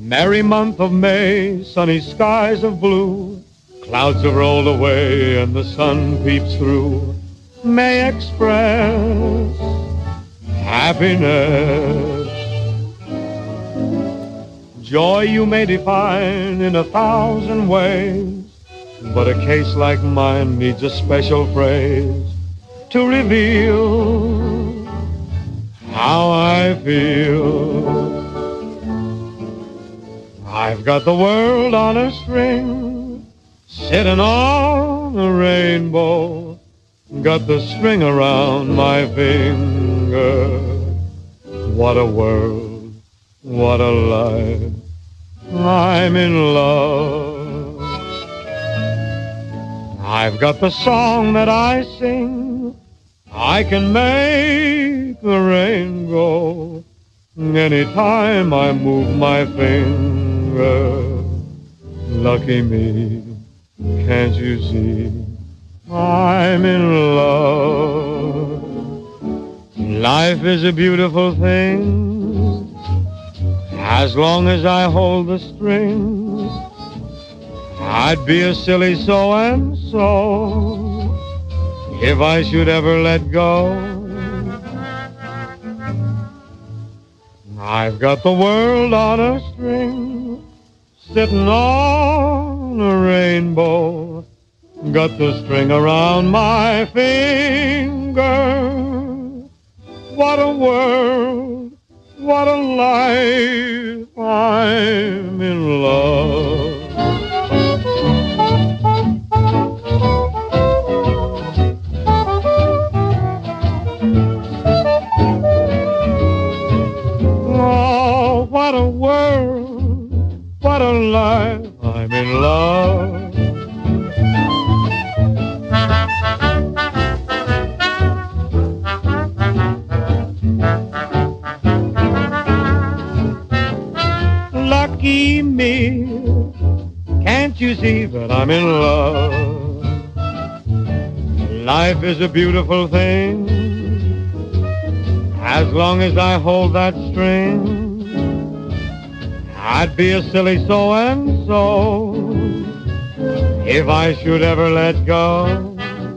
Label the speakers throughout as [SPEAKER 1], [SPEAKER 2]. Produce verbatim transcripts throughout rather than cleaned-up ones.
[SPEAKER 1] Merry month of May, sunny skies of blue, clouds have rolled away and the sun peeps through. May express happiness. Joy you may define in a thousand ways, but a case like mine needs a special phrase to reveal how I feel. I've got the world on a string, sitting on a rainbow, got the string around my finger. What a world, what a life, I'm in love. I've got the song that I sing, I can make the rain go anytime I move my finger. Lucky me, can't you see I'm in love? Life is a beautiful thing as long as I hold the strings. I'd be a silly so-and-so if I should ever let go. I've got the world on a string, sitting on a rainbow, got the string around my finger. What a world, what a life, I'm in love. Oh, what a world, what a life, I'm in love. Lucky me, can't you see that I'm in love? Life is a beautiful thing as long as I hold that string. I'd be a silly so-and-so if I should ever let go.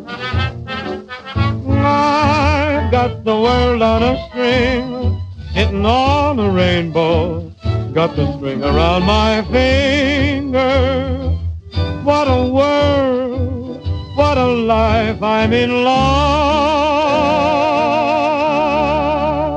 [SPEAKER 1] I've got the world on a string, sitting on a rainbow, got the string around my finger. What a world, what a life, I'm in love.